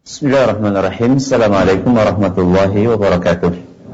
Bismillahirrahmanirrahim. Assalamualaikum warahmatullahi wabarakatuh.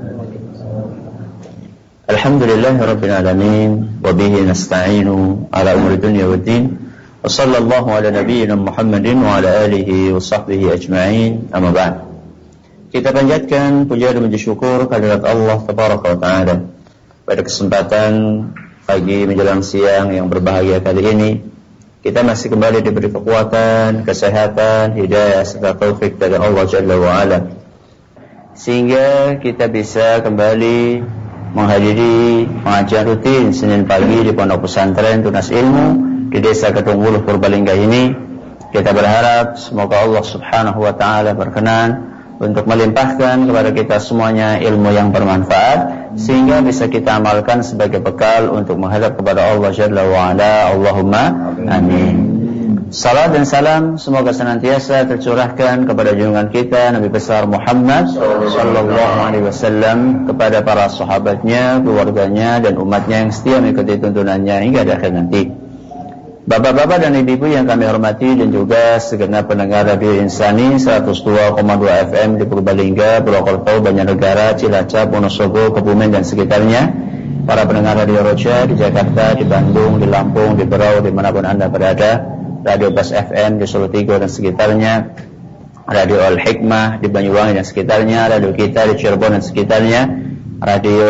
Alhamdulillahirabbil alamin wa bihi nasta'inu ala umuri dunya waddin. Wa sallallahu ala nabiyyina Muhammadin wa ala alihi wa sahbihi ajma'in. Amma ba'd. Kita panjatkan puja dan puji syukur kehadirat Allah tabaraka wa taala. Pada kesempatan pagi menjelang siang yang berbahagia kali ini, kita masih kembali diberi kekuatan, kesehatan, hidayah, serta taufik dari Allah Jalla wa'ala, sehingga kita bisa kembali menghadiri pengajian rutin Senin pagi di Pondok Pesantren Tunas Ilmu di Desa Kedung Wuluh Purbalingga ini. Kita berharap semoga Allah Subhanahu wa ta'ala berkenan untuk melimpahkan kepada kita semuanya ilmu yang bermanfaat, sehingga bisa kita amalkan sebagai bekal untuk menghadap kepada Allah Jalla wa'ala. Allahumma amin. Salam dan salam semoga senantiasa tercurahkan kepada junjungan kita Nabi besar Muhammad sallallahu alaihi wasallam, kepada para sahabatnya, keluarganya, dan umatnya yang setia mengikuti tuntunannya hingga akhir nanti. Bapak-bapak dan ibu-ibu yang kami hormati, dan juga segenap pendengar Radio Insani 102,2 FM di Purbalingga, Purwokerto, Banjarnegara, Cilacap, Wonosobo, Kebumen dan sekitarnya, para pendengar Radio Roja di Jakarta, di Bandung, di Lampung, di Berau, dimanapun Anda berada, Radio Bas FM di Solo Tigo dan sekitarnya, Radio Al Hikmah di Banyuwangi dan sekitarnya, Radio Kita di Cirebon dan sekitarnya, Radio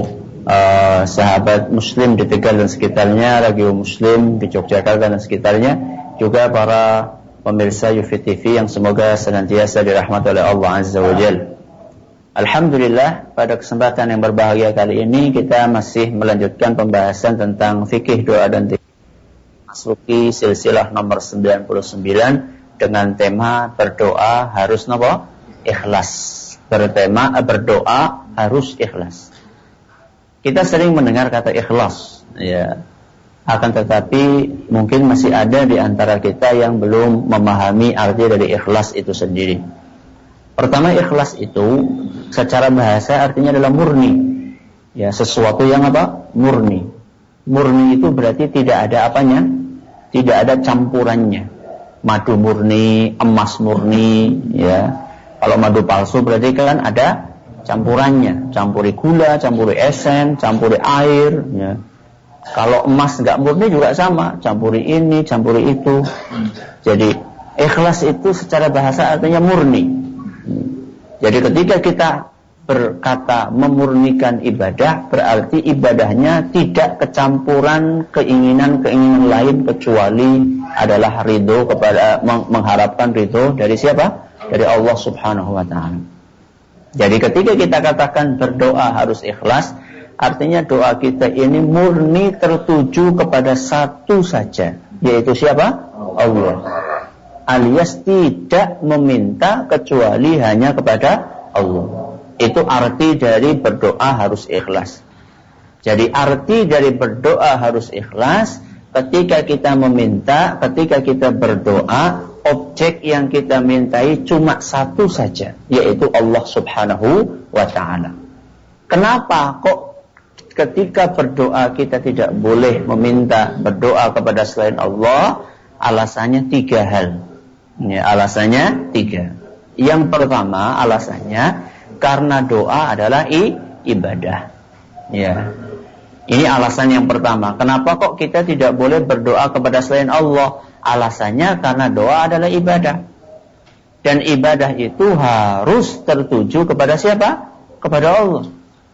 Sahabat Muslim di Tegal dan sekitarnya, Radio Muslim di Yogyakarta dan sekitarnya, juga para pemirsa UFI TV yang semoga senantiasa dirahmati oleh Allah Azza wa Jalla. Alhamdulillah, pada kesempatan yang berbahagia kali ini kita masih melanjutkan pembahasan tentang fikih doa dan zikir, masuki silsilah nomor 99 dengan tema berdoa harus napa? Ikhlas. Bertema berdoa harus ikhlas. Kita sering mendengar kata ikhlas, ya. Akan tetapi mungkin masih ada di antara kita yang belum memahami arti dari ikhlas itu sendiri. Pertama, ikhlas itu secara bahasa artinya adalah murni. Ya, sesuatu yang apa? Murni. Murni itu berarti tidak ada apanya? Tidak ada campurannya. Madu murni, emas murni, ya. Kalau madu palsu berarti kan ada campurannya, campuri gula, campuri esen, campuri air, ya. Kalau emas nggak murni juga sama, campuri ini, campuri itu. Jadi ikhlas itu secara bahasa artinya murni. Jadi ketika kita berkata memurnikan ibadah, berarti ibadahnya tidak kecampuran keinginan-keinginan lain kecuali adalah ridho kepada, mengharapkan ridho dari siapa? Dari Allah Subhanahu wa ta'ala. Jadi ketika kita katakan berdoa harus ikhlas, artinya doa kita ini murni tertuju kepada satu saja, yaitu siapa? Allah. Alias tidak meminta kecuali hanya kepada Allah. Itu arti dari berdoa harus ikhlas. Jadi arti dari berdoa harus ikhlas, ketika kita meminta, ketika kita berdoa, objek yang kita mintai cuma satu saja, yaitu Allah Subhanahu wa ta'ala. Kenapa kok ketika berdoa kita tidak boleh meminta berdoa kepada selain Allah? Alasannya 3 hal. Ya, alasannya 3. Yang pertama, alasannya karena doa adalah ibadah. Ya. Ini alasan yang pertama. Kenapa kok kita tidak boleh berdoa kepada selain Allah? Alasannya karena doa adalah ibadah. Dan ibadah itu harus tertuju kepada siapa? Kepada Allah.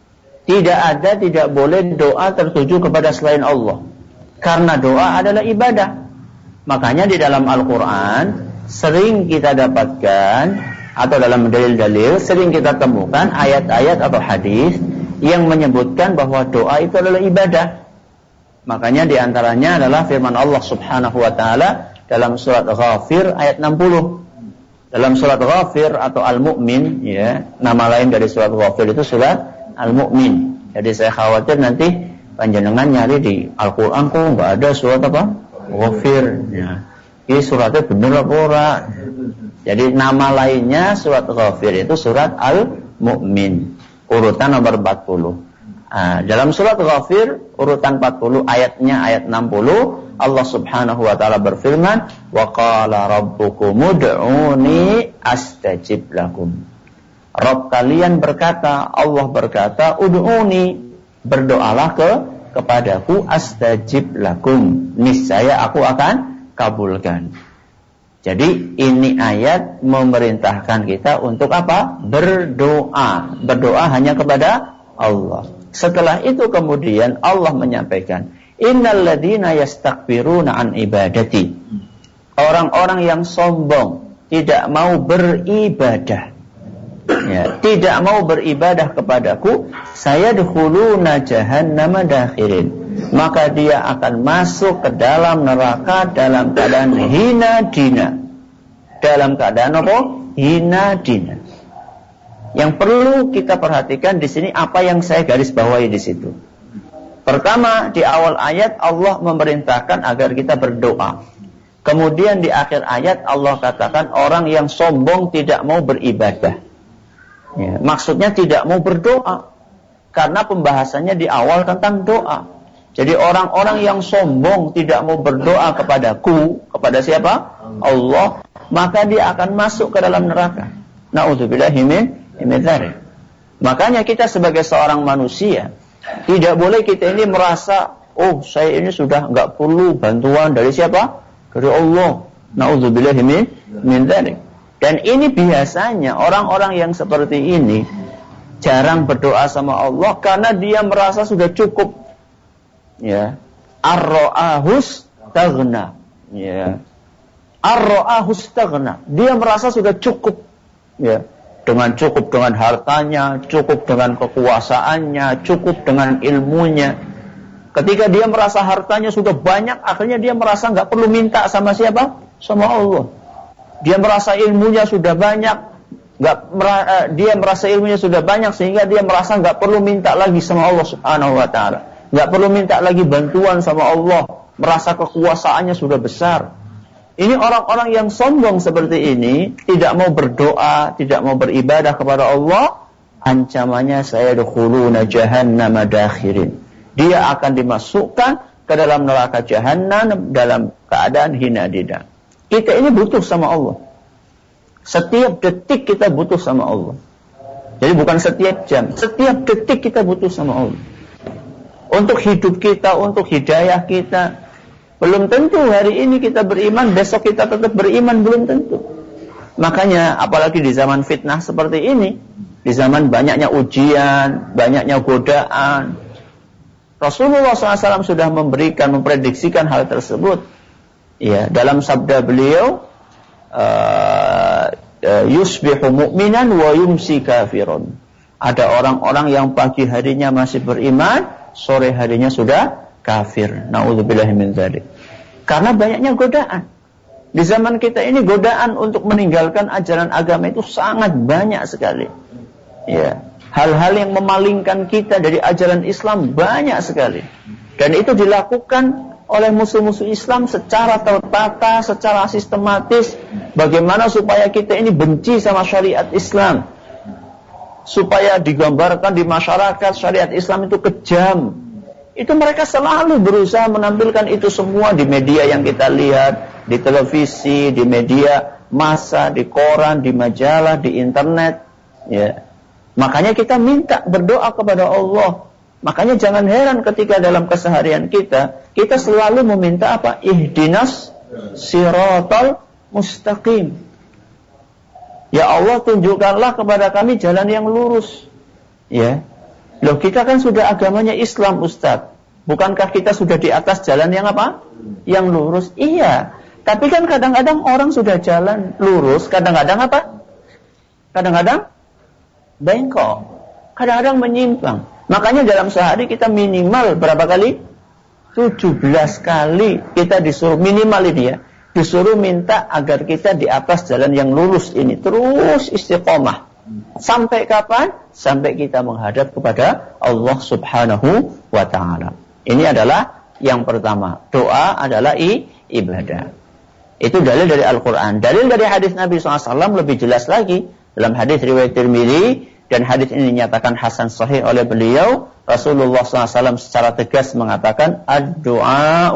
Tidak boleh doa tertuju kepada selain Allah. Karena doa adalah ibadah. Makanya di dalam Al-Quran sering kita dapatkan, atau dalam dalil-dalil sering kita temukan ayat-ayat atau hadis yang menyebutkan bahwa doa itu adalah ibadah. Makanya diantaranya adalah firman Allah Subhanahu wa ta'ala dalam surat Ghafir ayat 60. Dalam surat Ghafir atau Al-Mu'min, ya, nama lain dari surat Ghafir itu surat Al-Mu'min. Jadi saya khawatir nanti panjenengan nyari di Al-Quran kok nggak ada surat apa? Ghafir. Ya. Ini suratnya benar apa ora? Jadi nama lainnya surat Ghafir itu surat Al-Mu'min, urutan nomor 40. Dalam surat Ghafir urutan 40 ayatnya ayat 60, Allah Subhanahu wa taala berfirman, "Wa qala rabbukum ud'uni astajib lakum." Rabb kalian berkata, Allah berkata, "Ud'uni," berdoalah kepadaku, "astajib lakum," niscaya aku akan kabulkan. Jadi ini ayat memerintahkan kita untuk apa? Berdoa. Berdoa hanya kepada Allah. Setelah itu kemudian Allah menyampaikan, "Innal ladzina yastakbiruna an ibadati." Orang-orang yang sombong, tidak mau beribadah. Ya, tidak mau beribadah kepadaku, sayadkhuluna jahannama dakhirin. Maka dia akan masuk ke dalam neraka dalam keadaan hina dina. Dalam keadaan apa? Hina dina. Yang perlu kita perhatikan di sini apa yang saya garis bawahi di situ. Pertama, di awal ayat Allah memerintahkan agar kita berdoa. Kemudian di akhir ayat Allah katakan orang yang sombong tidak mau beribadah. Ya, maksudnya tidak mau berdoa. Karena pembahasannya di awal tentang doa. Jadi orang-orang yang sombong tidak mau berdoa kepadaku, kepada siapa? Allah, maka dia akan masuk ke dalam neraka. Na'udzubillahi min dzalik. Makanya kita sebagai seorang manusia tidak boleh kita ini merasa, oh saya ini sudah enggak perlu bantuan dari siapa? Dari Allah. Na'udzubillahi min dzalik. Dan ini biasanya orang-orang yang seperti ini jarang berdoa sama Allah karena dia merasa sudah cukup. Ya. Ar-ra'ahus taghna. Ya. Ar-ra'ahus taghna. Dia merasa sudah cukup. Ya. Cukup dengan hartanya, cukup dengan kekuasaannya, cukup dengan ilmunya. Ketika dia merasa hartanya sudah banyak, akhirnya dia merasa enggak perlu minta sama siapa? Sama Allah. Dia merasa ilmunya sudah banyak, dia merasa ilmunya sudah banyak sehingga dia merasa enggak perlu minta lagi sama Allah Subhanahu wa taala. Enggak perlu minta lagi bantuan sama Allah, merasa kekuasaannya sudah besar. Ini orang-orang yang sombong seperti ini, tidak mau berdoa, tidak mau beribadah kepada Allah, ancamannya sayadkhuluna jahannama dakhirin. Dia akan dimasukkan ke dalam neraka jahanam dalam keadaan hina dina. Kita ini butuh sama Allah. Setiap detik kita butuh sama Allah. Jadi bukan setiap jam, setiap detik kita butuh sama Allah. Untuk hidup kita, untuk hidayah kita. Belum tentu hari ini kita beriman, besok kita tetap beriman, belum tentu. Makanya apalagi di zaman fitnah seperti ini, di zaman banyaknya ujian, banyaknya godaan, Rasulullah SAW sudah memprediksikan hal tersebut. Ya, dalam sabda beliau, yusbihu mu'minan wa yumsi kafirun. Ada orang-orang yang pagi harinya masih beriman, sore harinya sudah kafir. Na'udzubillahi min dzalik. Karena banyaknya godaan. Di zaman kita ini godaan untuk meninggalkan ajaran agama itu sangat banyak sekali. Ya, hal-hal yang memalingkan kita dari ajaran Islam banyak sekali. Dan itu dilakukan oleh musuh-musuh Islam secara tertata, secara sistematis. Bagaimana supaya kita ini benci sama syariat Islam, supaya digambarkan di masyarakat syariat Islam itu kejam. Itu mereka selalu berusaha menampilkan itu semua di media yang kita lihat, di televisi, di media massa, di koran, di majalah, di internet. Ya. Makanya kita minta berdoa kepada Allah. Makanya jangan heran ketika dalam keseharian kita selalu meminta apa? Ihdinas siratal mustaqim. Ya Allah, tunjukkanlah kepada kami jalan yang lurus. Ya. Loh, kita kan sudah agamanya Islam, Ustaz. Bukankah kita sudah di atas jalan yang apa? Yang lurus. Iya. Tapi kan kadang-kadang orang sudah jalan lurus, kadang-kadang apa? Kadang-kadang bengkok. Kadang-kadang menyimpang. Makanya dalam sehari kita minimal berapa kali? 17 kali kita disuruh, minimal ini ya, disuruh minta agar kita di atas jalan yang lurus ini terus istiqomah. Sampai kapan? Sampai kita menghadap kepada Allah Subhanahu wa ta'ala. Ini adalah yang pertama. Doa adalah ibadah. Itu dalil dari Al-Quran. Dalil dari hadis Nabi SAW lebih jelas lagi. Dalam hadis riwayat Tirmidzi, dan hadis ini dinyatakan hasan sahih oleh beliau, Rasulullah SAW secara tegas mengatakan, ad-du'a'u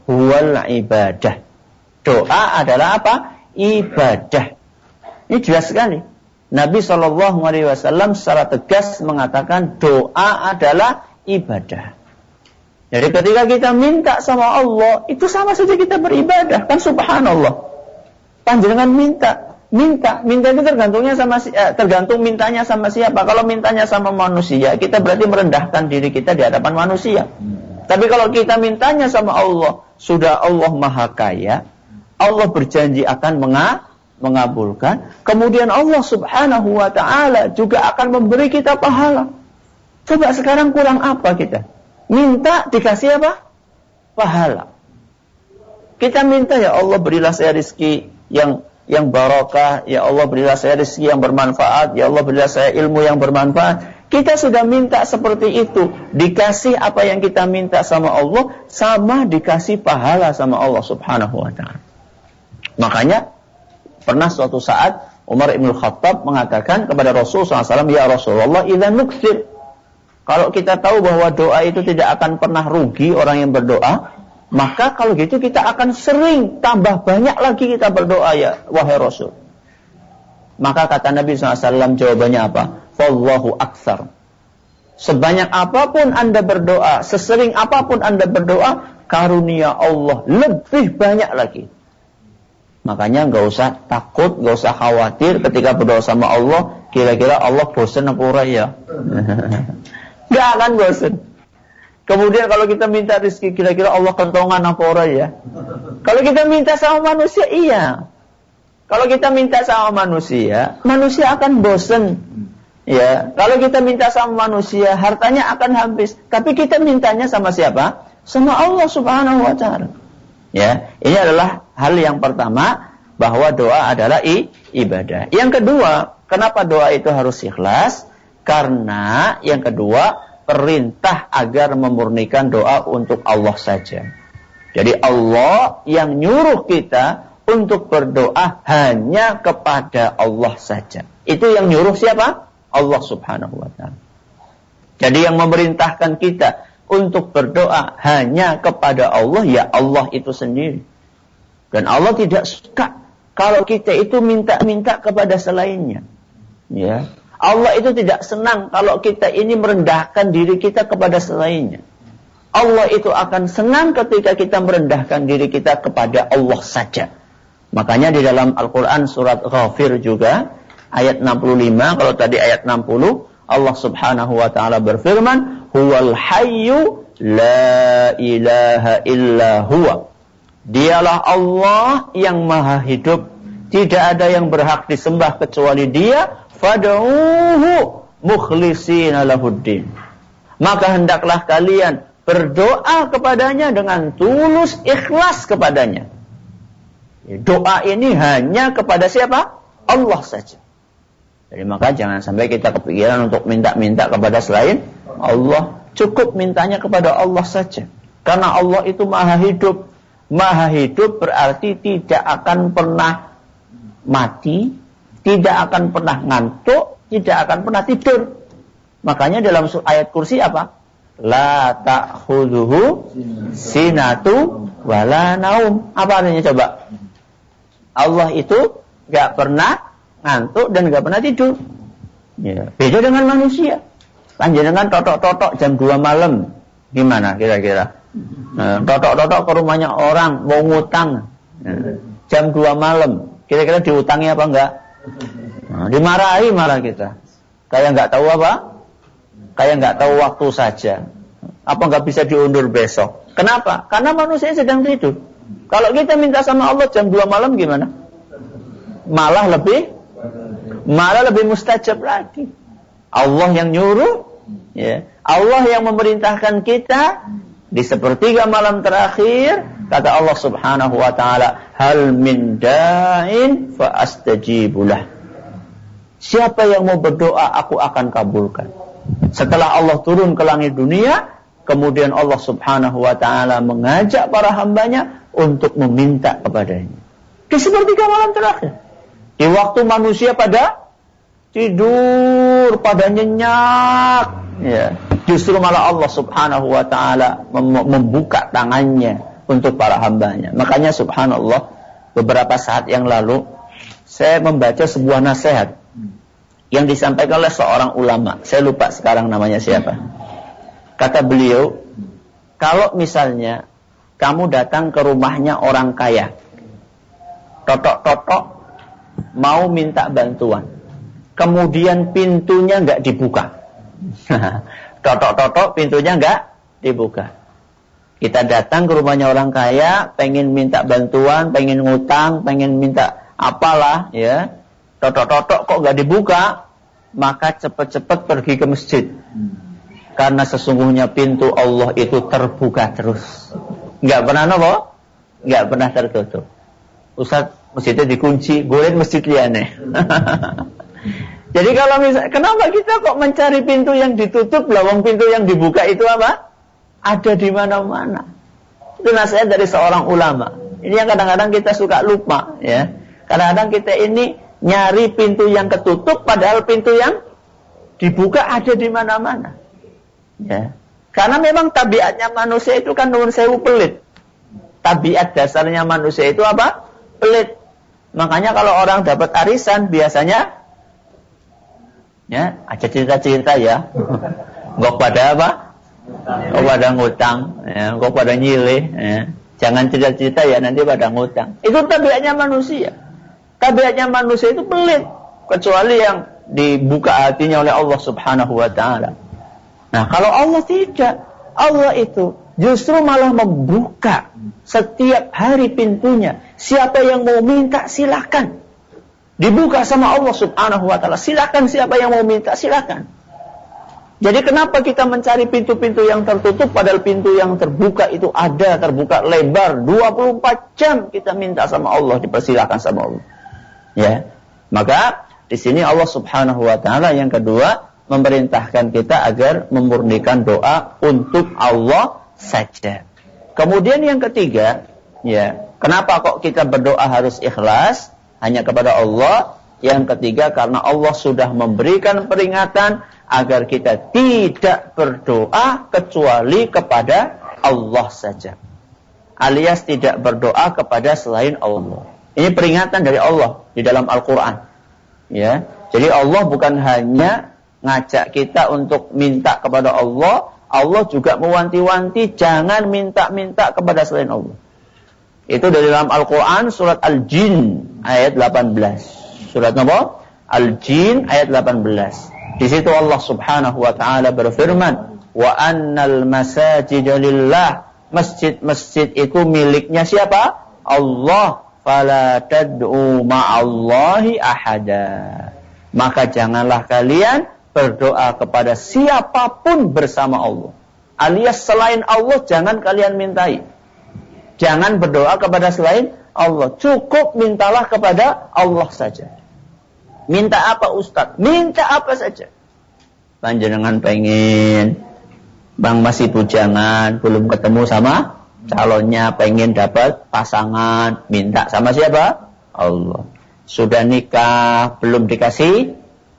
huwal ibadah. Doa adalah apa? Ibadah. Ini jelas sekali. Nabi SAW secara tegas mengatakan doa adalah ibadah. Jadi ketika kita minta sama Allah, itu sama saja kita beribadah. Kan subhanallah. Panjenengan minta itu tergantung mintanya sama siapa. Kalau mintanya sama manusia, kita berarti merendahkan diri kita di hadapan manusia. Tapi kalau kita mintanya sama Allah, sudah Allah Maha Kaya, Allah berjanji akan mengabulkan. Kemudian Allah Subhanahu wa ta'ala juga akan memberi kita pahala. Coba sekarang kurang apa kita? Minta dikasih apa? Pahala. Kita minta, ya Allah berilah saya rezeki yang barakah, ya Allah berilah saya rezeki yang bermanfaat, ya Allah berilah saya ilmu yang bermanfaat. Kita sudah minta seperti itu, dikasih apa yang kita minta sama Allah, sama dikasih pahala sama Allah Subhanahu wa ta'ala. Makanya pernah suatu saat Umar ibn Khattab mengatakan kepada Rasulullah SAW, ya Rasulullah, idza nukthir, kalau kita tahu bahwa doa itu tidak akan pernah rugi orang yang berdoa, maka kalau gitu kita akan sering, tambah banyak lagi kita berdoa, ya wahai Rasul. Maka kata Nabi SAW, jawabannya apa? Wallahu aktsar. Sebanyak apapun Anda berdoa, sesering apapun Anda berdoa, karunia Allah lebih banyak lagi. Makanya gak usah takut, gak usah khawatir ketika berdoa sama Allah, kira-kira Allah bosan apa ora ya? Gak akan bosan. Kemudian kalau kita minta rezeki, kira-kira Allah kentongan apa ora ya? Kalau kita minta sama manusia, iya. Kalau kita minta sama manusia akan bosan. Ya, kalau kita minta sama manusia, hartanya akan habis. Tapi kita mintanya sama siapa? Sama Allah Subhanahu wa ta'ala. Ya, ini adalah hal yang pertama, bahwa doa adalah ibadah. Yang kedua, kenapa doa itu harus ikhlas? Karena yang kedua, perintah agar memurnikan doa untuk Allah saja. Jadi Allah yang nyuruh kita untuk berdoa hanya kepada Allah saja. Itu yang nyuruh siapa? Allah Subhanahu wa ta'ala. Jadi yang memerintahkan kita untuk berdoa hanya kepada Allah, ya Allah itu sendiri. Dan Allah tidak suka kalau kita itu minta-minta kepada selainnya. Ya. Allah itu tidak senang kalau kita ini merendahkan diri kita kepada selainnya. Allah itu akan senang ketika kita merendahkan diri kita kepada Allah saja. Makanya di dalam Al-Quran surat Ghafir juga, ayat 65, kalau tadi ayat 60, Allah Subhanahu wa ta'ala berfirman, Huwal hayyu la ilaha illa huwa. Dialah Allah yang maha hidup, tidak ada yang berhak disembah kecuali Dia. Fad'uhu mukhlisina lahuddin. Maka hendaklah kalian berdoa kepadanya dengan tulus ikhlas kepadanya. Doa ini hanya kepada siapa? Allah saja. Jadi maka jangan sampai kita kepikiran untuk minta-minta kepada selain Allah. Cukup mintanya kepada Allah saja. Karena Allah itu maha hidup. Maha hidup berarti tidak akan pernah mati, tidak akan pernah ngantuk, tidak akan pernah tidur. Makanya dalam ayat kursi apa? La ta'khudhuhu sinatu wala naum. Apa artinya coba? Allah itu gak pernah ngantuk dan gak pernah tidur. Ya. Beda dengan manusia. Panjenengan totok-totok jam 2 malam. Gimana kira-kira? Totok-totok ke rumahnya orang, mau ngutang. Jam 2 malam. Kira-kira diutangi apa enggak? Dimarahi malah kita. Kayak enggak tahu apa? Kayak enggak tahu waktu saja. Apa enggak bisa diundur besok? Kenapa? Karena manusia sedang tidur. Kalau kita minta sama Allah jam 2 malam gimana? Malah lebih mustajab lagi. Allah yang nyuruh, ya. Allah yang memerintahkan kita di sepertiga malam terakhir, kata Allah Subhanahu wa ta'ala, hal min da'in fa astajibulah. Siapa yang mau berdoa, aku akan kabulkan. Setelah Allah turun ke langit dunia, kemudian Allah Subhanahu wa ta'ala mengajak para hambanya untuk meminta kepadanya. Di sepertiga malam terakhir, di waktu manusia pada tidur, pada nyenyak, ya. Justru malah Allah Subhanahu wa ta'ala membuka tangannya untuk para hambanya. Makanya subhanallah, beberapa saat yang lalu saya membaca sebuah nasihat yang disampaikan oleh seorang ulama. Saya lupa sekarang namanya siapa. Kata beliau, kalau misalnya kamu datang ke rumahnya orang kaya, totok-totok mau minta bantuan, kemudian pintunya nggak dibuka. Totok-totok pintunya nggak dibuka. Kita datang ke rumahnya orang kaya, pengen minta bantuan, pengen ngutang, pengen minta apalah, ya. Totok-totok kok nggak dibuka, maka cepat-cepat pergi ke masjid. Karena sesungguhnya pintu Allah itu terbuka terus. Nggak pernah apa? Nggak pernah tertutup. Ustaz, masjidnya dikunci, boleh masjid liane. Jadi kalau misalnya, kenapa kita kok mencari pintu yang ditutup, lawang pintu yang dibuka itu apa? Ada di mana-mana. Itu nasihat dari seorang ulama. Ini yang kadang-kadang kita suka lupa, ya. Kadang-kadang kita ini nyari pintu yang ketutup, padahal pintu yang dibuka ada di mana-mana. Ya. Karena memang tabiatnya manusia itu kan nuwun sewu pelit. Tabiat dasarnya manusia itu apa? Pelit. Makanya kalau orang dapat arisan biasanya, ya, ada cerita-cerita ya. Nggak pada apa? Nggak pada ngutang, ya. Nggak pada nyilih, ya. Jangan cerita-cerita ya, nanti pada ngutang. Itu tabiatnya manusia. Tabiatnya manusia itu pelit, kecuali yang dibuka hatinya oleh Allah Subhanahu wa taala. Nah, kalau Allah tidak, Allah itu justru malah membuka setiap hari pintunya. Siapa yang mau minta silakan. Dibuka sama Allah Subhanahu wa taala. Silakan, siapa yang mau minta silakan. Jadi kenapa kita mencari pintu-pintu yang tertutup padahal pintu yang terbuka itu ada, terbuka lebar 24 jam kita minta sama Allah, dipersilakan sama Allah. Ya. Maka di sini Allah Subhanahu wa taala yang kedua memerintahkan kita agar memurnikan doa untuk Allah saja. Kemudian yang ketiga, ya, kenapa kok kita berdoa harus ikhlas hanya kepada Allah? Yang ketiga, karena Allah sudah memberikan peringatan agar kita tidak berdoa kecuali kepada Allah saja, alias tidak berdoa kepada selain Allah. Ini peringatan dari Allah di dalam Al-Quran, ya. Jadi Allah bukan hanya ngajak kita untuk minta kepada Allah, Allah juga mewanti-wanti jangan minta-minta kepada selain Allah. Itu dari dalam Al-Quran surat Al-Jin ayat 18. Surat apa? Al-Jin ayat 18. Di situ Allah Subhanahu wa taala berfirman, "Wa annal masajida lillah." Masjid-masjid itu miliknya siapa? Allah. Fala tad'u ma'allahi ahada. Maka janganlah kalian berdoa kepada siapapun bersama Allah. Alias selain Allah jangan kalian mintai. Jangan berdoa kepada selain Allah. Cukup mintalah kepada Allah saja. Minta apa Ustaz? Minta apa saja. Panjenengan pengen Bang masih bujangan, belum ketemu sama calonnya, pengen dapat pasangan, minta sama siapa? Allah. Sudah nikah, belum dikasih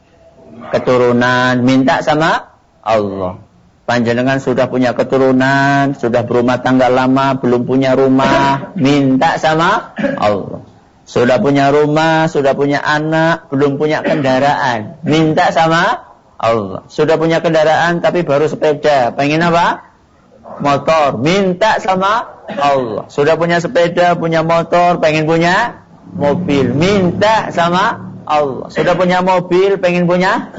keturunan, minta sama Allah. Panjenengan sudah punya keturunan, sudah berumah tangga lama, belum punya rumah, minta sama Allah. Sudah punya rumah, sudah punya anak, belum punya kendaraan, minta sama Allah. Sudah punya kendaraan tapi baru sepeda, pengen apa? Motor, minta sama Allah. Sudah punya sepeda, punya motor, pengen punya mobil, minta sama Allah. Sudah punya mobil, pengen punya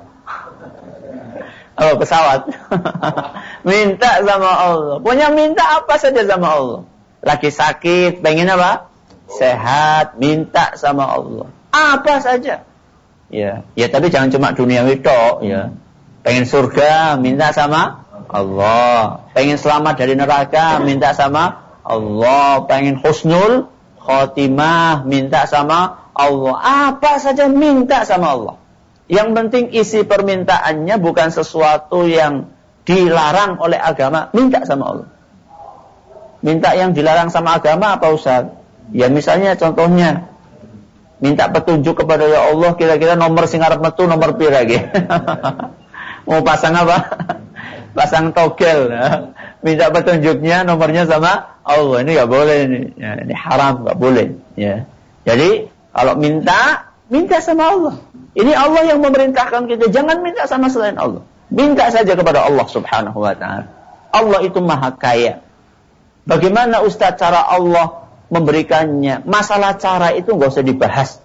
pesawat, minta sama Allah. Punya minta apa saja sama Allah. Lagi sakit, pengen apa? Sehat, minta sama Allah. Apa saja. Ya, tapi jangan cuma duniawi tok, ya. Pengen surga, minta sama Allah. Pengen selamat dari neraka, minta sama Allah. Pengen husnul khotimah, minta sama Allah. Apa saja minta sama Allah. Yang penting isi permintaannya bukan sesuatu yang dilarang oleh agama, minta sama Allah. Minta yang dilarang sama agama apa Ustaz? Ya misalnya contohnya minta petunjuk kepada ya Allah, kira-kira nomor sing arep metu nomor pira nggih. Mau pasang apa? pasang togel, minta petunjuknya nomornya sama Allah. Ini nggak boleh, ini haram, nggak boleh. Ya. Jadi kalau minta sama Allah. Ini Allah yang memerintahkan kita, jangan minta sama selain Allah. Minta saja kepada Allah Subhanahu wa Ta'ala. Allah itu maha kaya. Bagaimana Ustaz cara Allah memberikannya? Masalah cara itu nggak usah dibahas.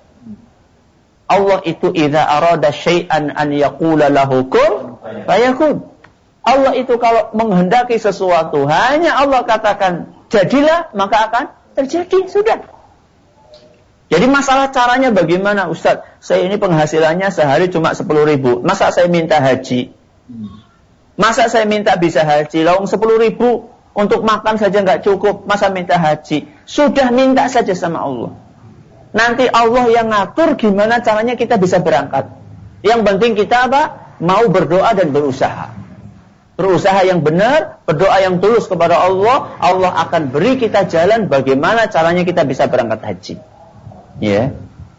Allah itu idza arada syai'an an yaqula lahu kun fayakun. Allah itu kalau menghendaki sesuatu, hanya Allah katakan jadilah, maka akan terjadi, sudah. Jadi masalah caranya bagaimana Ustaz? Saya ini penghasilannya sehari cuma 10.000. Masa saya minta haji? Masa saya minta bisa haji? Lawang 10.000 untuk makan saja nggak cukup, masa minta haji? Sudah, minta saja sama Allah. Nanti Allah yang ngatur gimana caranya kita bisa berangkat. Yang penting kita apa? Mau berdoa dan berusaha. Berusaha yang benar, berdoa yang tulus kepada Allah. Allah akan beri kita jalan bagaimana caranya kita bisa berangkat haji. Ya.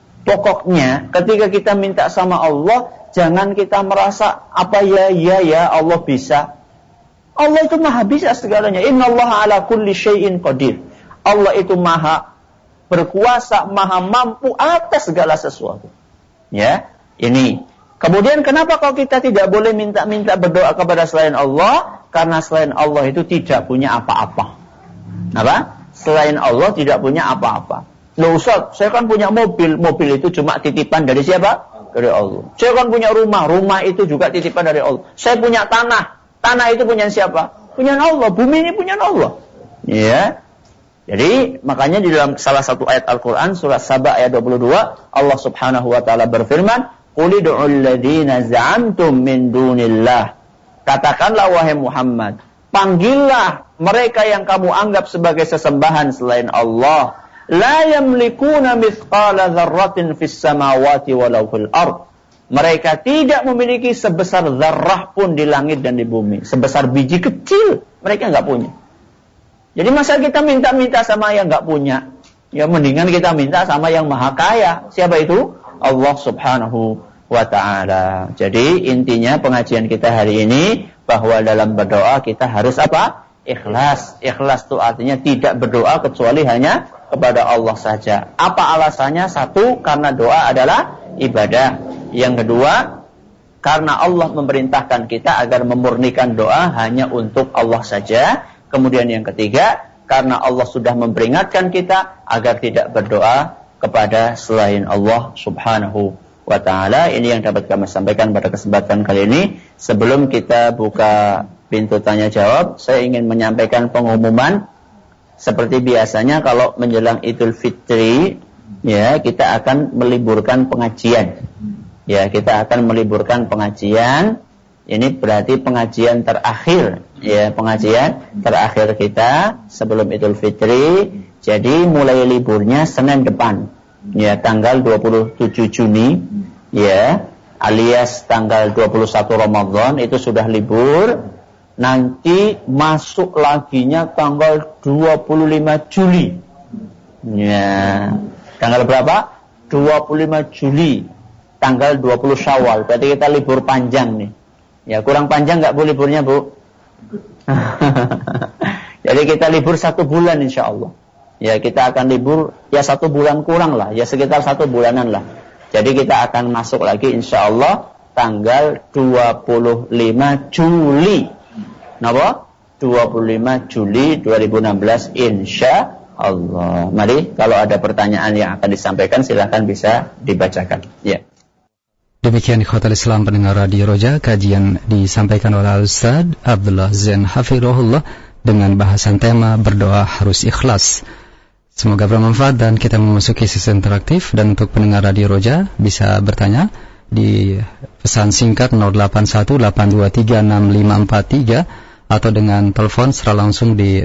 Pokoknya ketika kita minta sama Allah, jangan kita merasa apa ya Allah bisa. Allah itu maha bisa segalanya. Innallaha ala kulli syai'in qadir. Allah itu maha berkuasa, maha mampu atas segala sesuatu. Ya, ini. Kemudian kenapa kalau kita tidak boleh minta berdoa kepada selain Allah? Karena selain Allah itu tidak punya apa-apa. Apa? Selain Allah tidak punya apa-apa. Loh Ustaz, saya kan punya mobil. Mobil itu cuma titipan dari siapa? Dari Allah. Saya kan punya rumah. Rumah itu juga titipan dari Allah. Saya punya tanah. Tanah itu punya siapa? Punya Allah. Bumi ini punya Allah. Ya. Jadi makanya di dalam salah satu ayat Al-Quran surat Saba ayat 22 Allah Subhanahu wa Ta'ala berfirman, Qul ud'ul ladzina za'amtum min dunillah. Katakanlah wahai Muhammad, panggillah mereka yang kamu anggap sebagai sesembahan selain Allah. La yamlikuna mithqala dzarratin fis samawati walau fil ard. Mereka tidak memiliki sebesar zarrah pun di langit dan di bumi. Sebesar biji kecil mereka enggak punya. Jadi masa kita minta-minta sama yang nggak punya? Ya mendingan kita minta sama yang maha kaya. Siapa itu? Allah Subhanahu wa Ta'ala. Jadi intinya pengajian kita hari ini, bahwa dalam berdoa kita harus apa? Ikhlas. Ikhlas itu artinya tidak berdoa kecuali hanya kepada Allah saja. Apa alasannya? Satu, karena doa adalah ibadah. Yang kedua, karena Allah memerintahkan kita agar memurnikan doa hanya untuk Allah saja. Kemudian yang ketiga, karena Allah sudah memperingatkan kita agar tidak berdoa kepada selain Allah Subhanahu wa Ta'ala. Ini yang dapat kami sampaikan pada kesempatan kali ini. Sebelum kita buka pintu tanya jawab, saya ingin menyampaikan pengumuman. Seperti biasanya kalau menjelang Idul Fitri, ya kita akan meliburkan pengajian. Ya, kita akan meliburkan pengajian. Ini berarti pengajian terakhir, ya, pengajian terakhir kita sebelum Idul Fitri. Jadi mulai liburnya Senin depan, ya, tanggal 27 Juni, ya, alias tanggal 21 Ramadan itu sudah libur. Nanti masuk laginya tanggal 25 Juli. Ya, tanggal berapa? 25 Juli, tanggal 20 Syawal. Berarti kita libur panjang nih. Ya, kurang panjang nggak Bu liburnya, Bu? Jadi kita libur 1 bulan insya Allah. Ya, kita akan libur ya 1 bulan kurang lah, ya sekitar 1 bulanan lah. Jadi kita akan masuk lagi insya Allah tanggal 25 Juli. Kenapa? 25 Juli 2016 insya Allah. Mari kalau ada pertanyaan yang akan disampaikan silahkan bisa dibacakan. Ya. Demikian ikhwatal Islam pendengar Radio Roja, kajian disampaikan oleh Ustaz Abdullah Zain Hafirullah dengan bahasan tema berdoa harus ikhlas. Semoga bermanfaat dan kita memasuki sesi interaktif. Dan untuk pendengar Radio Roja bisa bertanya di pesan singkat 0818236543 atau dengan telepon secara langsung di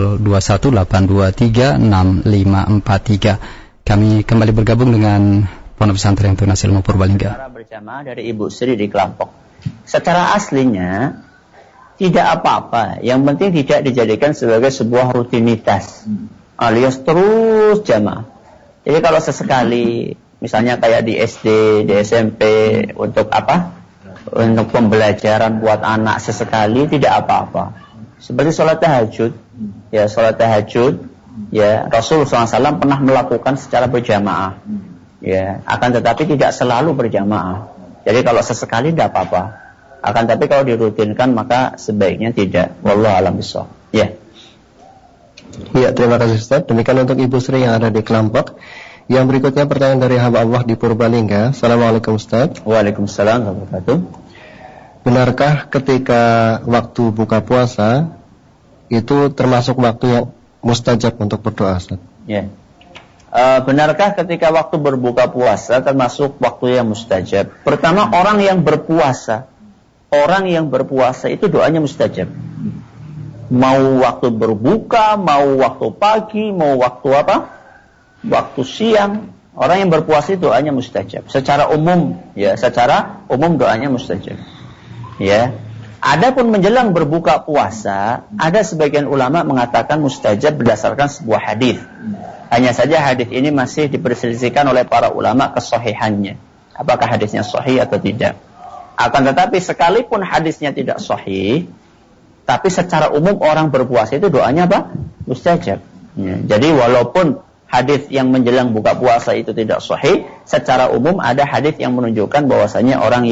0218236543. Kami kembali bergabung dengan Pondok Pesantren Tunas Ilmu Purbalingga. Berjamaah dari Ibu Sri di Kelampok. Secara aslinya tidak apa-apa, yang penting tidak dijadikan sebagai sebuah rutinitas, alias terus jamaah. Jadi kalau sesekali, misalnya kayak di SD, di SMP, untuk apa? untuk pembelajaran buat anak sesekali tidak apa-apa. Seperti sholat tahajud, ya sholat tahajud, ya Rasulullah SAW pernah melakukan secara berjamaah, ya akan tetapi tidak selalu berjamaah. Jadi kalau sesekali tidak apa-apa. Akan tetapi kalau dirutinkan maka sebaiknya tidak. Wallahu a'lam bishawab. Ya. Ya, terima kasih Ustaz. Demikian untuk Ibu Sri yang ada di Kelampok. Yang berikutnya pertanyaan dari hamba Allah di Purbalingga. Assalamualaikum Ustaz. Waalaikumsalam warahmatullahi wabarakatuh. Benarkah ketika waktu buka puasa itu termasuk waktu yang mustajab untuk berdoa Ustaz? Ya. Benarkah ketika waktu berbuka puasa termasuk waktu yang mustajab? Pertama, orang yang berpuasa itu doanya mustajab. Mau waktu berbuka, mau waktu pagi, mau waktu apa? Waktu siang, orang yang berpuasa itu doanya mustajab. Secara umum, ya, secara umum doanya mustajab. Ya. Adapun menjelang berbuka puasa, ada sebagian ulama mengatakan mustajab berdasarkan sebuah hadis. Hanya saja hadis ini masih diperselisihkan oleh para ulama kesahihannya. Apakah hadisnya sahih atau tidak? Akan tetapi sekalipun hadisnya tidak sahih, tapi secara umum orang berpuasa itu doanya apa? Mustajab. Ya, jadi walaupun hadis yang menjelang buka puasa itu tidak sahih, secara umum ada hadis yang menunjukkan bahwasanya orang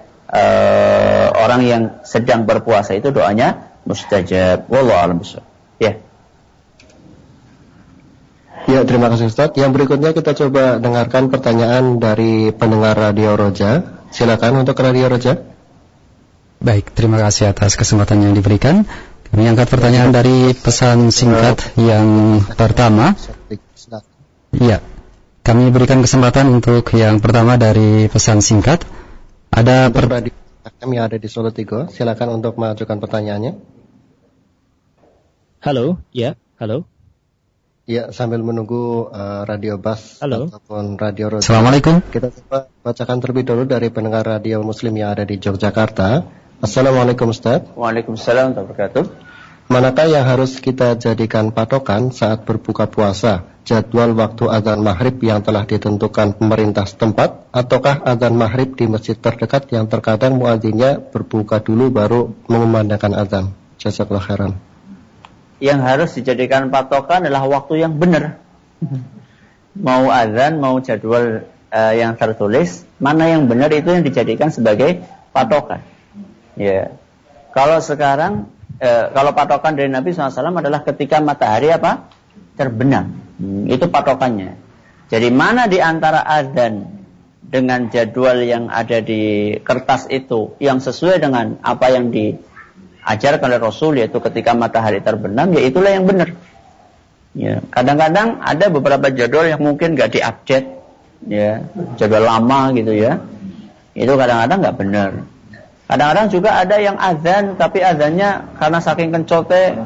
yang sedang berpuasa itu doanya mustajab. Wallahu a'lam bishawab. Ya. Ya, terima kasih Ustaz. Yang berikutnya kita coba dengarkan pertanyaan dari pendengar Radio Roja. Silakan untuk Radio Roja. Baik, terima kasih atas kesempatan yang diberikan. Kami angkat pertanyaan dari pesan singkat yang pertama. Iya, kami berikan kesempatan untuk yang pertama dari pesan singkat. Ada kami ada di Solo Tigo. Silakan untuk mengajukan pertanyaannya. Halo, ya, halo. Ya, sambil menunggu Radio Bas ataupun Radio Roja. Assalamualaikum. Kita coba bacakan terlebih dahulu dari pendengar Radio Muslim yang ada di Yogyakarta. Assalamualaikum Ustaz. Waalaikumsalam warahmatullahi wabarakatuh. Manakah yang harus kita jadikan patokan saat berbuka puasa? Jadwal waktu azan maghrib yang telah ditentukan pemerintah setempat, ataukah azan maghrib di masjid terdekat yang terkadang muadzinnya berbuka dulu baru mengumandangkan azan? Jazakallahu khairan. Yang harus dijadikan patokan adalah waktu yang benar. Mau azan, mau jadwal yang tertulis, mana yang benar itu yang dijadikan sebagai patokan. Ya, kalau sekarang kalau patokan dari Nabi SAW adalah ketika matahari apa? Terbenam. Itu patokannya. Jadi mana di antara azan dengan jadwal yang ada di kertas itu yang sesuai dengan apa yang diajarkan oleh Rasul, yaitu ketika matahari terbenam, ya itulah yang benar. Ya, kadang-kadang ada beberapa jadwal yang mungkin nggak diupdate, ya, jadwal lama gitu ya. Itu kadang-kadang nggak benar. Kadang-kadang juga ada yang azan, tapi azannya karena saking kencotnya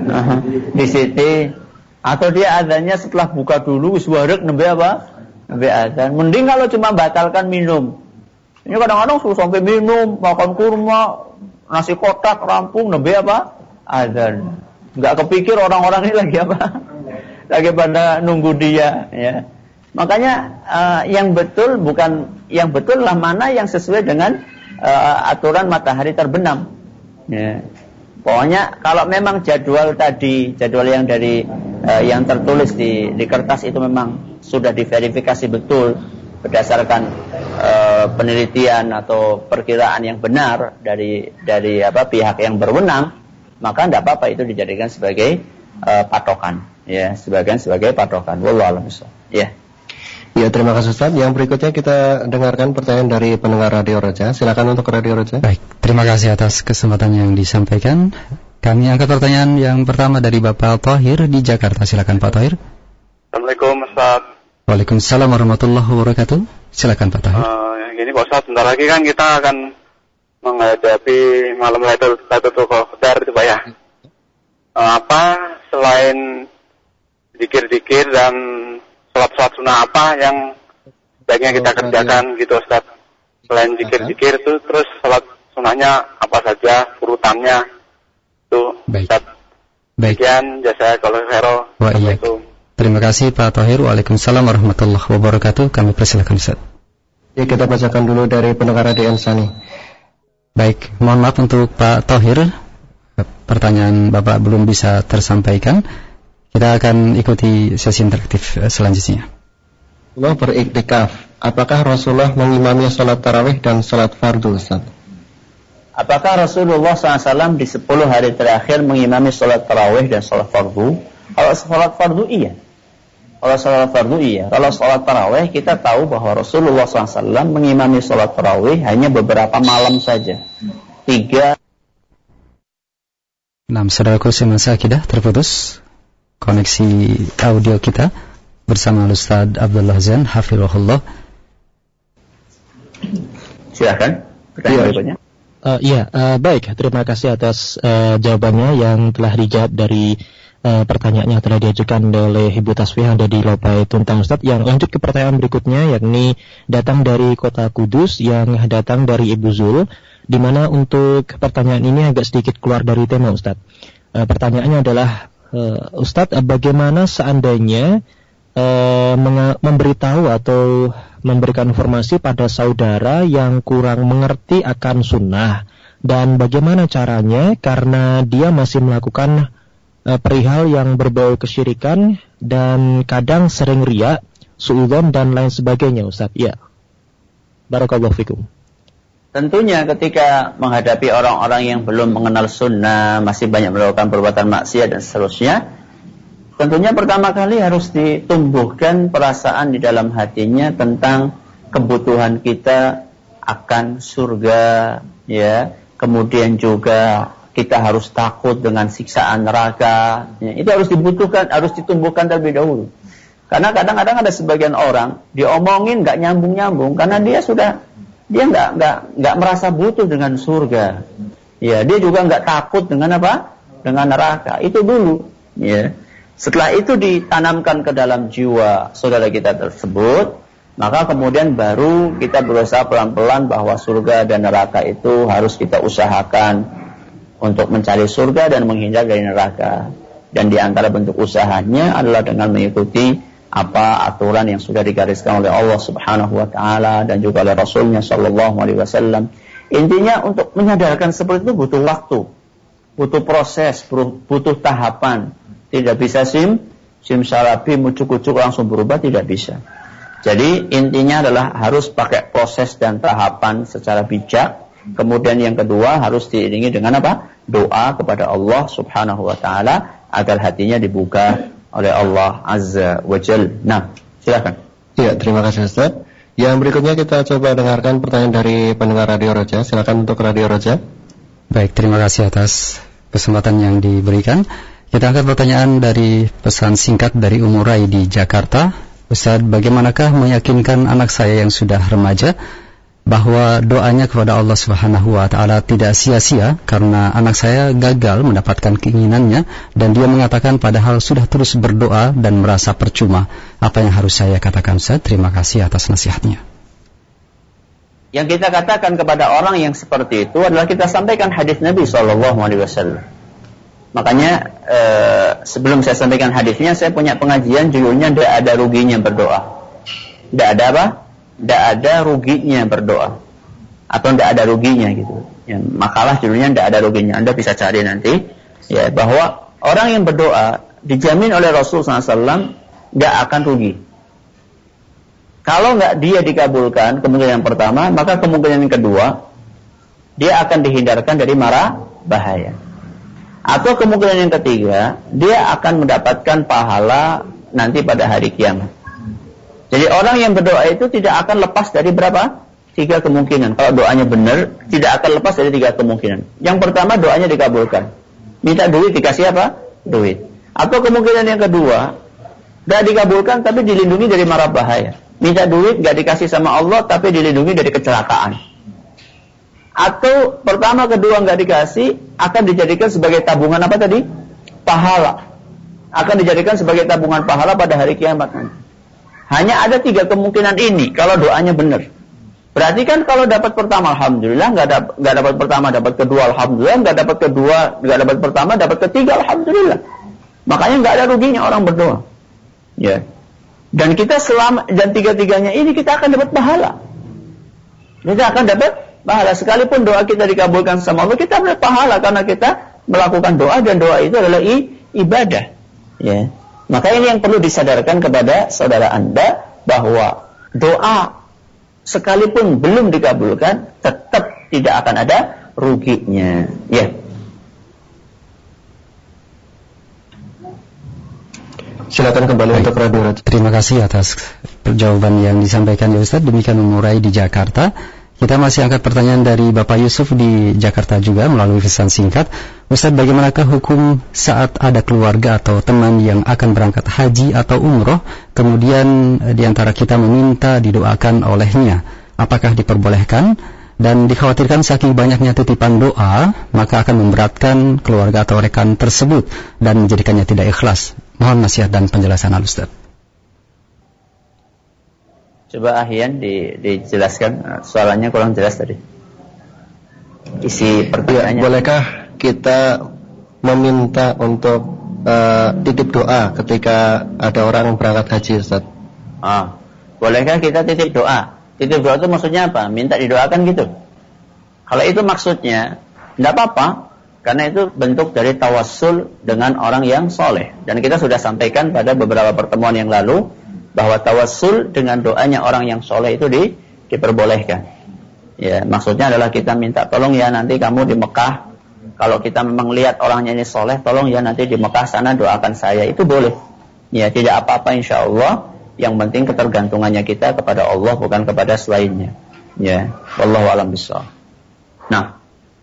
di sini, atau dia azannya setelah buka dulu, suarek nembe apa? Nembe azan. Mending kalau cuma batalkan minum. Ini kadang-kadang suruh sampai minum, makan kurma, nasi kotak, rampung, nembe apa? Azan. Nggak kepikir orang-orang ini lagi apa? Lagi pada nunggu dia. Ya. Makanya yang betul lah mana yang sesuai dengan aturan matahari terbenam. Ya. Pokoknya kalau memang jadwal yang dari yang tertulis di kertas itu memang sudah diverifikasi betul berdasarkan penelitian atau perkiraan yang benar dari pihak yang berwenang, maka tidak apa-apa itu dijadikan sebagai patokan, ya, sebagai patokan. Wallahu a'lam bishawab. Ya. Ya, terima kasih Ustaz. Yang berikutnya kita dengarkan pertanyaan dari pendengar Radio Roja. Silakan untuk Radio Roja. Baik, terima kasih atas kesempatan yang disampaikan. Kami angkat pertanyaan yang pertama dari Bapak Thohir di Jakarta. Silakan Pak Thohir. Assalamualaikum Ustaz. Waalaikumsalam warahmatullahi wabarakatuh. Silakan Pak Thohir. Gini Pak Ustaz, sebentar lagi kan kita akan menghadapi malam Lailatul Qadar itu Pak ya. Apa selain zikir-zikir dan sholat-sholat sunnah apa yang baiknya kita kerjakan gitu Ustaz? Selain zikir-zikir itu, terus sholat sunnahnya apa saja, urutannya itu Ustaz. Baik. Sekian, jazakallahu khairan. Assalamualaikum. Terima kasih Pak Thohir. Waalaikumsalam warahmatullahi wabarakatuh. Kami persilakan Ustaz. Ya, kita bacakan dulu dari pendengar Radio Insani. Baik, mohon maaf untuk Pak Thohir, pertanyaan Bapak belum bisa tersampaikan. Kita akan ikuti sesi interaktif selanjutnya. Allah beriktikaf, apakah Rasulullah mengimami salat tarawih dan salat fardu, Ustaz? Apakah Rasulullah SAW di 10 hari terakhir mengimami salat tarawih dan salat fardu? Kalau salat fardu iya. Kalau salat fardu iya. Kalau salat tarawih kita tahu bahwa Rasulullah SAW mengimami salat tarawih hanya beberapa malam saja. 3. Saudaraku semasa akidah, terputus koneksi audio kita bersama Ustaz Abdullah Zain Hafirullah. Silakan. Pertanyaan berikutnya. Baik. Terima kasih atas jawabannya yang telah dijawab dari pertanyaan yang telah diajukan oleh Ibu Tasfih yang ada di Lopai Tuntang, Ustaz. Yang lanjut ke pertanyaan berikutnya, yakni datang dari Kota Kudus, yang datang dari Ibu Zul, di mana untuk pertanyaan ini agak sedikit keluar dari tema, Ustaz. Pertanyaannya adalah, Ustaz, bagaimana seandainya memberitahu atau memberikan informasi pada saudara yang kurang mengerti akan sunnah, dan bagaimana caranya karena dia masih melakukan perihal yang berbau kesyirikan dan kadang sering riya, suudzon dan lain sebagainya, Ustaz. Ya. Barakallahu fikum. Tentunya ketika menghadapi orang-orang yang belum mengenal sunnah, masih banyak melakukan perbuatan maksiat dan seterusnya, tentunya pertama kali harus ditumbuhkan perasaan di dalam hatinya tentang kebutuhan kita akan surga, ya. Kemudian juga kita harus takut dengan siksaan neraka. Ya. Itu harus ditumbuhkan terlebih dahulu. Karena kadang-kadang ada sebagian orang diomongin nggak nyambung-nyambung karena dia nggak merasa butuh dengan surga. Ya, dia juga nggak takut dengan apa? Dengan neraka. Itu dulu. Ya. Setelah itu ditanamkan ke dalam jiwa saudara kita tersebut, maka kemudian baru kita berusaha pelan-pelan bahwa surga dan neraka itu harus kita usahakan untuk mencari surga dan menghindar dari neraka. Dan di antara bentuk usahanya adalah dengan mengikuti apa aturan yang sudah digariskan oleh Allah Subhanahu wa taala dan juga oleh Rasulnya sallallahu alaihi wasallam. Intinya untuk menyadarkan seperti itu butuh waktu, butuh proses, butuh tahapan. Tidak bisa simsalabi mucuk-ucuk langsung berubah, tidak bisa. Jadi intinya adalah harus pakai proses dan tahapan secara bijak. Kemudian yang kedua harus diiringi dengan apa? Doa kepada Allah Subhanahu wa taala agar hatinya dibuka oleh Allah Azza wa Jal. Nah, silakan. Ya, terima kasih Ustaz. Yang berikutnya kita coba dengarkan pertanyaan dari pendengar Radio Roja. Silakan untuk Radio Roja. Baik, terima kasih atas kesempatan yang diberikan. Kita angkat pertanyaan dari pesan singkat dari Umurai di Jakarta. Ustaz, bagaimanakah meyakinkan anak saya yang sudah remaja bahwa doanya kepada Allah Subhanahu wa taala tidak sia-sia karena anak saya gagal mendapatkan keinginannya dan dia mengatakan padahal sudah terus berdoa dan merasa percuma. Apa yang harus saya katakan, Ustaz? Terima kasih atas nasihatnya. Yang kita katakan kepada orang yang seperti itu adalah kita sampaikan hadis Nabi SAW. Makanya sebelum saya sampaikan hadisnya, saya punya pengajian judulnya tidak ada ruginya berdoa. Tidak ada apa? Tidak ada ruginya berdoa, atau tidak ada ruginya gitu. Ya, makalah judulnya tidak ada ruginya. Anda bisa cari nanti. Ya, bahwa orang yang berdoa dijamin oleh Rasulullah SAW nggak akan rugi. Kalau nggak dia dikabulkan, kemungkinan yang pertama, maka kemungkinan yang kedua dia akan dihindarkan dari mara bahaya. Atau kemungkinan yang ketiga, dia akan mendapatkan pahala nanti pada hari kiamat. Jadi orang yang berdoa itu tidak akan lepas dari berapa? 3 kemungkinan. Kalau doanya benar, tidak akan lepas dari 3 kemungkinan. Yang pertama, doanya dikabulkan. Minta duit, dikasih apa? Duit. Atau kemungkinan yang kedua, tidak dikabulkan tapi dilindungi dari mara bahaya. Minta duit, tidak dikasih sama Allah tapi dilindungi dari kecelakaan. Atau pertama, kedua nggak dikasih, akan dijadikan sebagai tabungan apa tadi? Pahala. Akan dijadikan sebagai tabungan pahala pada hari kiamat nanti. Hanya ada 3 kemungkinan ini kalau doanya benar. Berarti kan kalau dapat pertama alhamdulillah, nggak dapat pertama dapat kedua alhamdulillah, nggak dapat kedua nggak dapat pertama dapat ketiga alhamdulillah. Makanya nggak ada ruginya orang berdoa. Ya. Dan kita selama dan 3-3-nya ini kita akan dapat pahala. Kita akan dapat pahala. Sekalipun doa kita dikabulkan sama Allah, kita dapat pahala karena kita melakukan doa, dan doa itu adalah ibadah. Ya. Maka ini yang perlu disadarkan kepada saudara Anda, bahwa doa sekalipun belum dikabulkan, tetap tidak akan ada ruginya. Ya. Silakan kembali untuk Radio Roja. Terima kasih atas jawaban yang disampaikan ya Ustaz. Demikian mengurai di Jakarta. Kita masih angkat pertanyaan dari Bapak Yusuf di Jakarta juga melalui pesan singkat. Ustaz, bagaimanakah hukum saat ada keluarga atau teman yang akan berangkat haji atau umroh, kemudian di antara kita meminta didoakan olehnya? Apakah diperbolehkan? Dan dikhawatirkan saking banyaknya titipan doa, maka akan memberatkan keluarga atau rekan tersebut dan menjadikannya tidak ikhlas. Mohon nasihat dan penjelasan Al-Ustaz. Coba Ahyan dijelaskan, soalannya kurang jelas tadi. Isi pertanyaannya. Bolehkah kita meminta untuk titip doa ketika ada orang berangkat haji, Ustaz? Bolehkah kita titip doa? Titip doa itu maksudnya apa? Minta didoakan gitu. Kalau itu maksudnya, tidak apa-apa, karena itu bentuk dari tawassul dengan orang yang soleh. Dan kita sudah sampaikan pada beberapa pertemuan yang lalu, bahwa tawassul dengan doanya orang yang soleh itu diperbolehkan. Ya, maksudnya adalah kita minta, tolong ya nanti kamu di Mekah, kalau kita memang lihat orangnya ini soleh, tolong ya nanti di Mekah sana doakan saya. Itu boleh. Ya, tidak apa-apa insya Allah. Yang penting ketergantungannya kita kepada Allah, bukan kepada selainnya. Ya, wallahu a'lam bishawab. Nah.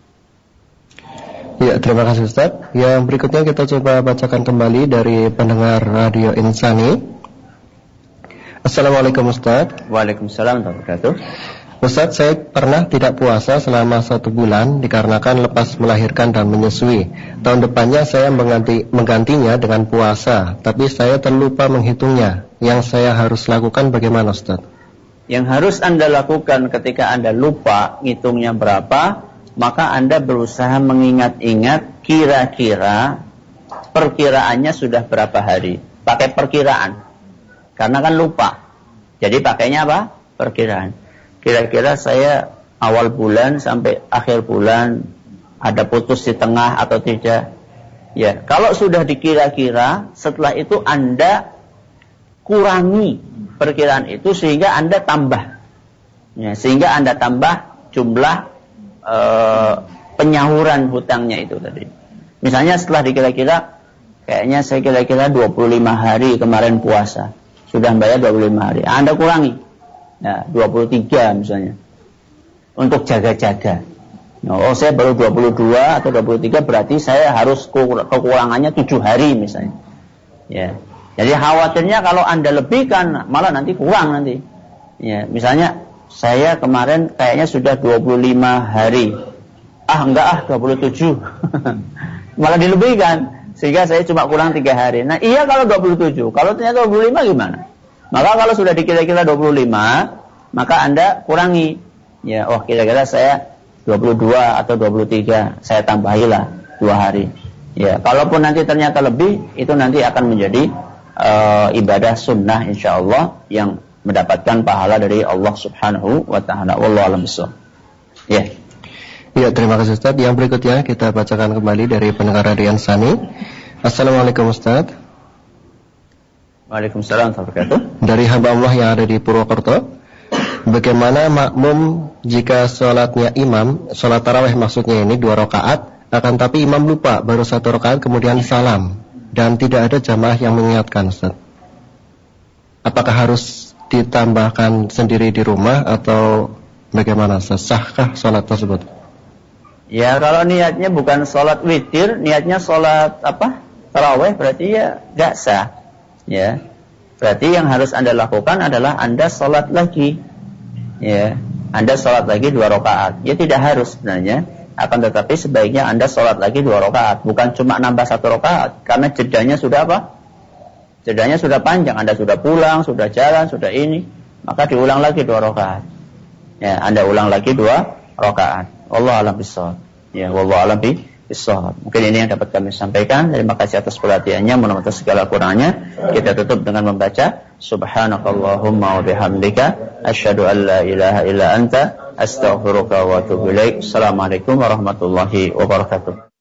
Ya, terima kasih Ustaz. Yang berikutnya kita coba bacakan kembali dari pendengar Radio Insani. Assalamualaikum Ustaz. Waalaikumsalam warahmatullahi wabarakatuh. Ustaz, saya pernah tidak puasa selama 1 bulan dikarenakan lepas melahirkan dan menyusui. Tahun depannya saya menggantinya dengan puasa, tapi saya terlupa menghitungnya. Yang saya harus lakukan bagaimana Ustaz? Yang harus Anda lakukan ketika Anda lupa ngitungnya berapa, maka Anda berusaha mengingat-ingat kira-kira perkiraannya sudah berapa hari. Pakai perkiraan, karena kan lupa. Jadi pakainya apa? Perkiraan. Kira-kira saya awal bulan sampai akhir bulan ada putus di tengah atau tidak. Ya, kalau sudah dikira-kira, setelah itu Anda kurangi perkiraan itu sehingga Anda tambah. Ya, sehingga Anda tambah jumlah penyahuran hutangnya itu tadi. Misalnya setelah dikira-kira, kayaknya saya kira-kira 25 hari kemarin puasa, sudah bayar 25 hari. Anda kurangi. Nah, 23 misalnya. Untuk jaga-jaga. Oh, saya baru 22 atau 23, berarti saya harus kekurangannya 7 hari misalnya. Ya. Jadi khawatirnya kalau Anda lebihkan, malah nanti kurang nanti. Ya, misalnya saya kemarin kayaknya sudah 25 hari. Enggak 27. Malah dilebihkan sehingga saya cuma kurang 3 hari. Nah, iya kalau 27. Kalau ternyata 25 gimana? Maka kalau sudah dikira-kira 25, maka Anda kurangi. Ya, kira-kira saya 22 atau 23, saya tambahilah 2 hari. Ya, kalaupun nanti ternyata lebih, itu nanti akan menjadi ibadah sunnah insyaallah yang mendapatkan pahala dari Allah Subhanahu wa taala. Wallahu a'lam bishawab. Ya. Ya, terima kasih Ustaz. Yang berikutnya kita bacakan kembali dari pendengar Radio Insani. Assalamualaikum Ustaz. Waalaikumsalam warahmatullahi wabarakatuh. Dari hamba Allah yang ada di Purwokerto, bagaimana makmum jika sholatnya imam, sholat tarawih maksudnya ini 2 rakaat, akan tapi imam lupa baru 1 rakaat kemudian salam dan tidak ada jamaah yang mengingatkan Ustaz? Apakah harus ditambahkan sendiri di rumah atau bagaimana Ustaz? Sahkah sholat tersebut? Ya, kalau niatnya bukan sholat witir, niatnya sholat tarawih, berarti ya gak sah. Ya, berarti yang harus Anda lakukan adalah Anda sholat lagi. Ya, Anda sholat lagi 2 rakaat. Ya, tidak harus sebenarnya, akan tetapi sebaiknya Anda sholat lagi 2 rakaat, bukan cuma nambah 1 rakaat, karena jedanya sudah apa? Jedanya sudah panjang. Anda sudah pulang, sudah jalan, sudah ini, maka diulang lagi 2 rakaat. Ya, Anda ulang lagi 2 rakaat. Wallahu a'lam bishawab. Ya, wallahu a'lam bis-shawab. Mungkin ini yang dapat kami sampaikan. Terima kasih atas perhatiannya. Mudah-mudahan segala kurangnya kita tutup dengan membaca subhanakallahumma wa bihamdika asyhadu an la ilaha illa anta astaghfiruka wa atubu ilaik. Assalamualaikum warahmatullahi wabarakatuh.